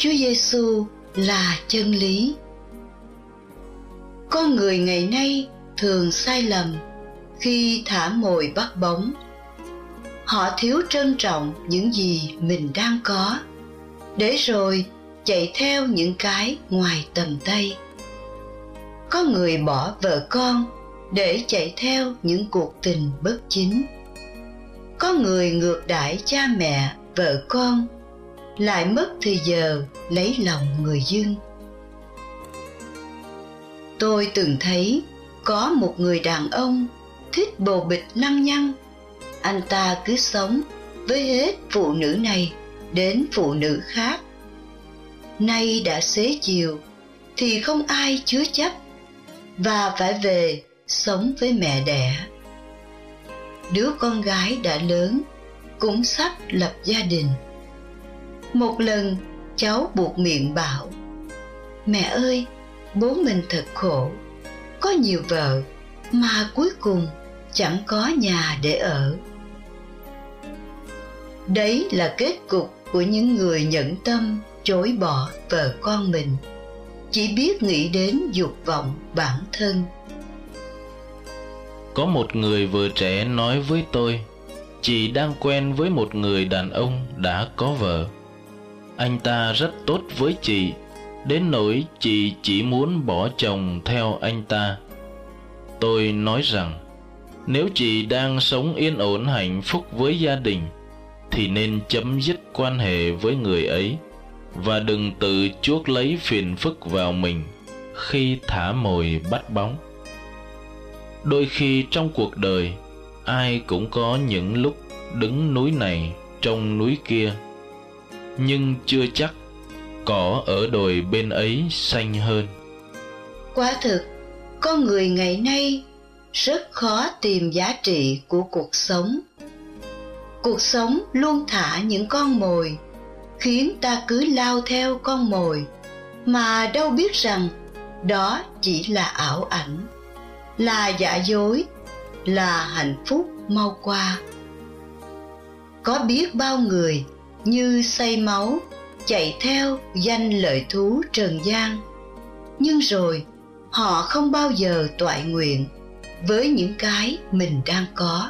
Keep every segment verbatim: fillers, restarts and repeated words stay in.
Chúa Giêsu là chân lý. Con người ngày nay thường sai lầm khi thả mồi bắt bóng. Họ thiếu trân trọng những gì mình đang có, để rồi chạy theo những cái ngoài tầm tay. Có người bỏ vợ con để chạy theo những cuộc tình bất chính. Có người ngược đãi cha mẹ, vợ con, lại mất thời giờ lấy lòng người dân. Tôi từng thấy có một người đàn ông thích bồ bịch lăng nhăng. Anh ta cứ sống với hết phụ nữ này đến phụ nữ khác. Nay đã xế chiều thì không ai chứa chấp, và phải về sống với mẹ đẻ. Đứa con gái đã lớn, cũng sắp lập gia đình. Một lần cháu buột miệng bảo: "Mẹ ơi, bố mình thật khổ, có nhiều vợ mà cuối cùng chẳng có nhà để ở." Đấy là kết cục của những người nhẫn tâm chối bỏ vợ con mình, chỉ biết nghĩ đến dục vọng bản thân. Có một người vợ trẻ nói với tôi, chị đang quen với một người đàn ông đã có vợ. Anh ta rất tốt với chị, đến nỗi chị chỉ muốn bỏ chồng theo anh ta. Tôi nói rằng, nếu chị đang sống yên ổn hạnh phúc với gia đình, thì nên chấm dứt quan hệ với người ấy, và đừng tự chuốc lấy phiền phức vào mình khi thả mồi bắt bóng. Đôi khi trong cuộc đời, ai cũng có những lúc đứng núi này trông núi kia, nhưng chưa chắc cỏ ở đồi bên ấy xanh hơn. Quả thực, con người ngày nay rất khó tìm giá trị của cuộc sống. Cuộc sống luôn thả những con mồi, khiến ta cứ lao theo con mồi, mà đâu biết rằng đó chỉ là ảo ảnh, là giả dối, là hạnh phúc mau qua. Có biết bao người như say máu chạy theo danh lợi thú trần gian, nhưng rồi họ không bao giờ toại nguyện với những cái mình đang có.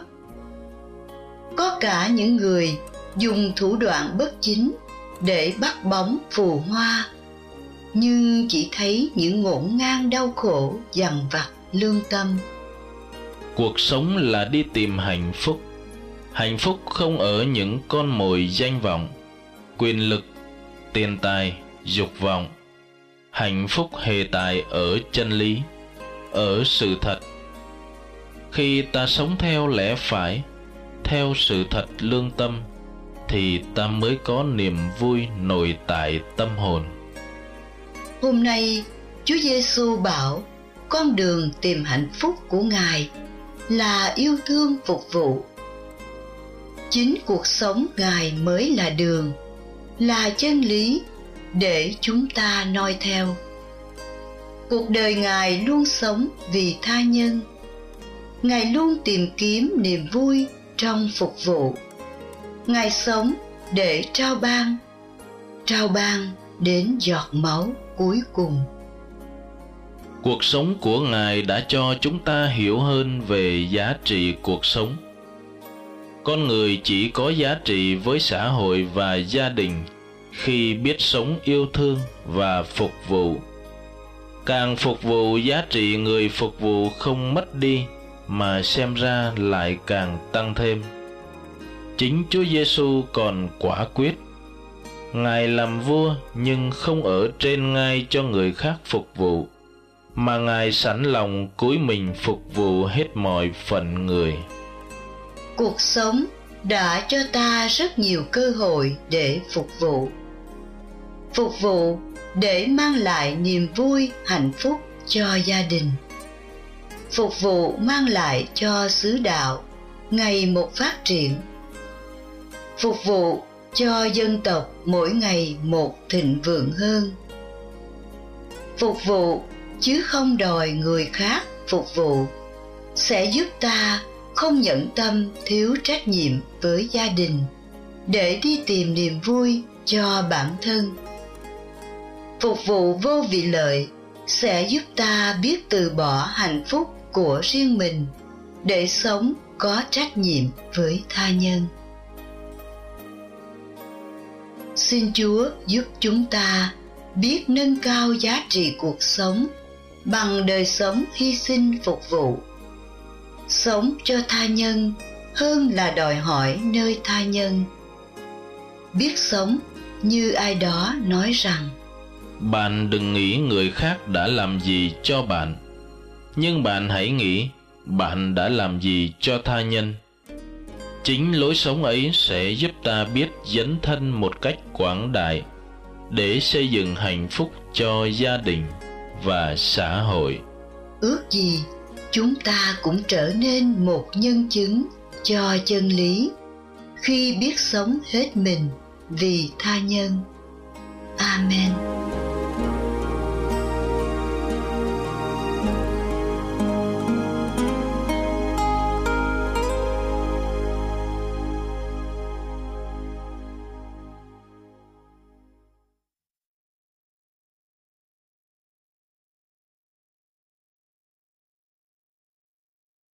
Có cả những người dùng thủ đoạn bất chính để bắt bóng phù hoa, nhưng chỉ thấy những ngổn ngang đau khổ dằn vặt lương tâm. Cuộc sống là đi tìm hạnh phúc. Hạnh phúc không ở những con mồi danh vọng, quyền lực, tiền tài, dục vọng. Hạnh phúc hề tại ở chân lý, ở sự thật. Khi ta sống theo lẽ phải, theo sự thật lương tâm, thì ta mới có niềm vui nội tại tâm hồn. Hôm nay, Chúa Giêsu bảo con đường tìm hạnh phúc của Ngài là yêu thương phục vụ. Chính cuộc sống Ngài mới là đường, là chân lý để chúng ta noi theo. Cuộc đời Ngài luôn sống vì tha nhân. Ngài luôn tìm kiếm niềm vui trong phục vụ. Ngài sống để trao ban, trao ban đến giọt máu cuối cùng. Cuộc sống của Ngài đã cho chúng ta hiểu hơn về giá trị cuộc sống. Con người chỉ có giá trị với xã hội và gia đình khi biết sống yêu thương và phục vụ. Càng phục vụ, giá trị người phục vụ không mất đi, mà xem ra lại càng tăng thêm. Chính Chúa Giêsu còn quả quyết. Ngài làm vua nhưng không ở trên ngai cho người khác phục vụ, mà Ngài sẵn lòng cúi mình phục vụ hết mọi phận người. Cuộc sống đã cho ta rất nhiều cơ hội để phục vụ. Phục vụ để mang lại niềm vui, hạnh phúc cho gia đình. Phục vụ mang lại cho xứ đạo ngày một phát triển. Phục vụ cho dân tộc mỗi ngày một thịnh vượng hơn. Phục vụ chứ không đòi người khác phục vụ sẽ giúp ta không nhẫn tâm thiếu trách nhiệm với gia đình để đi tìm niềm vui cho bản thân. phục vụ vô vị lợi sẽ giúp ta biết từ bỏ hạnh phúc của riêng mình để sống có trách nhiệm với tha nhân. Xin Chúa giúp chúng ta biết nâng cao giá trị cuộc sống bằng đời sống hy sinh phục vụ, sống cho tha nhân hơn là đòi hỏi nơi tha nhân. Biết sống như ai đó nói rằng: bạn đừng nghĩ người khác đã làm gì cho bạn, nhưng bạn hãy nghĩ bạn đã làm gì cho tha nhân. Chính lối sống ấy sẽ giúp ta biết dấn thân một cách quảng đại để xây dựng hạnh phúc cho gia đình và xã hội. Ước gì chúng ta cũng trở nên một nhân chứng cho chân lý khi biết sống hết mình vì tha nhân. Amen.